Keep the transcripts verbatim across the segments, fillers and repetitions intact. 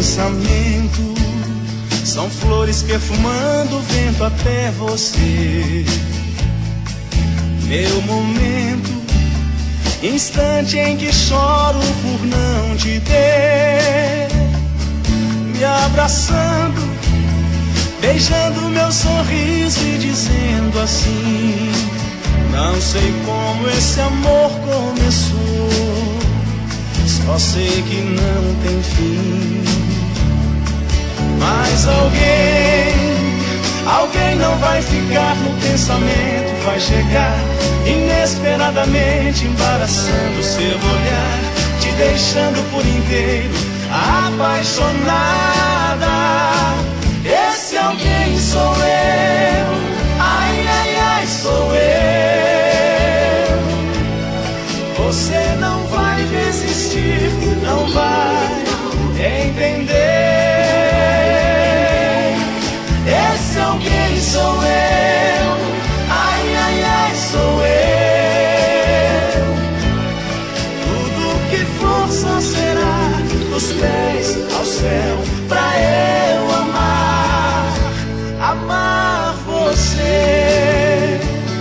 pensamento são flores perfumando o vento até você. Meu momento, instante em que choro por não te ter, me abraçando, beijando meu sorriso e dizendo assim: não sei como esse amor começou, só sei que não tem fim. Mas alguém, alguém não vai ficar no pensamento, vai chegar inesperadamente, embaraçando seu olhar, te deixando por inteiro apaixonada. Esse alguém sou eu, ai, ai, ai, sou eu. Você não vai resistir, não vai entender. Esse alguém sou eu, ai, ai, ai, sou eu. Tudo que for só será dos pés ao céu, pra eu amar, amar você.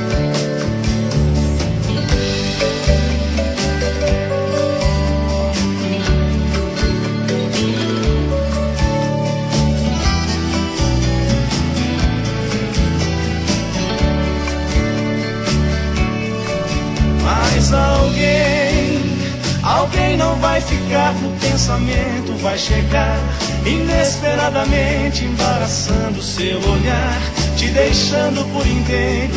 Mas alguém, alguém não vai ficar no pensamento, vai chegar inesperadamente, embaraçando seu olhar, te deixando por inteiro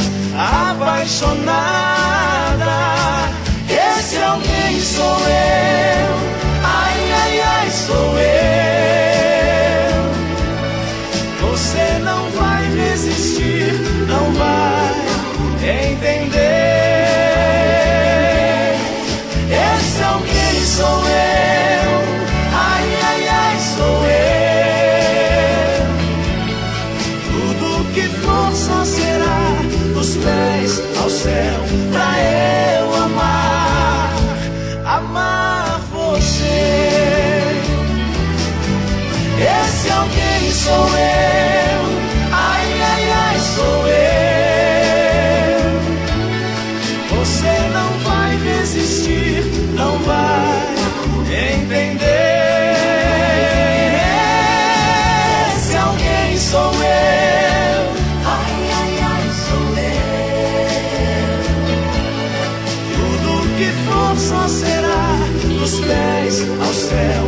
apaixonada. Esse alguém sou eu, ai, ai, ai, sou eu. Você não vai resistir, não vai entender. Esse alguém sou eu, ai, ai, ai, sou eu. Tudo que for só será dos pés ao céu, pra eu amar, amar você. Esse alguém sou eu, ai, ai, ai, sou eu. Você não vai resistir, não vai entender. Esse alguém sou eu, ai, ai, ai, sou eu. Tudo que for só será dos pés ao céu,